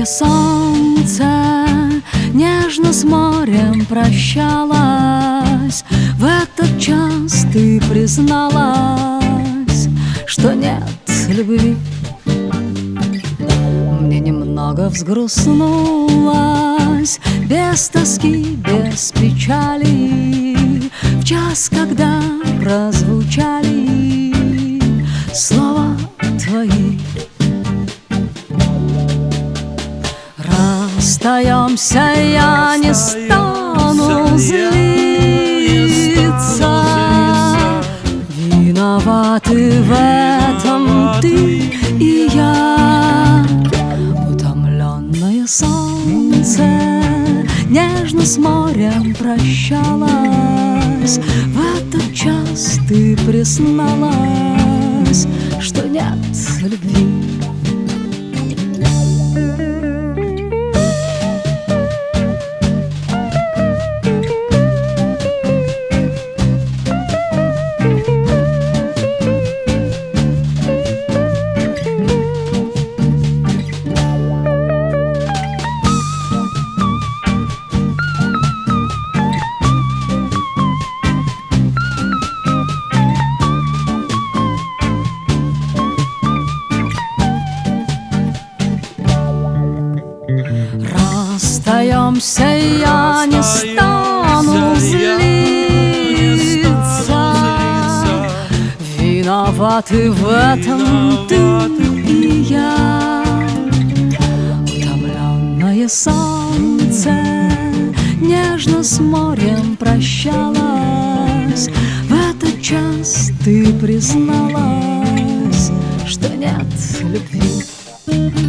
солнце нежно с морем прощалась. В этот час ты призналась, что нет любви. Мне немного взгрустнулось, без тоски, без печали, в час, когда прозвучали слова твои. Расстаемся, я не стану злиться. Виноваты в этом ты и я. Утомленное солнце нежно с морем прощалась. В этот час ты призналась, что нет любви. Расстаемся, я не стану злиться. Виноваты в этом ты и я. Утомленное солнце нежно с морем прощалась. В этот час ты призналась, что нет любви.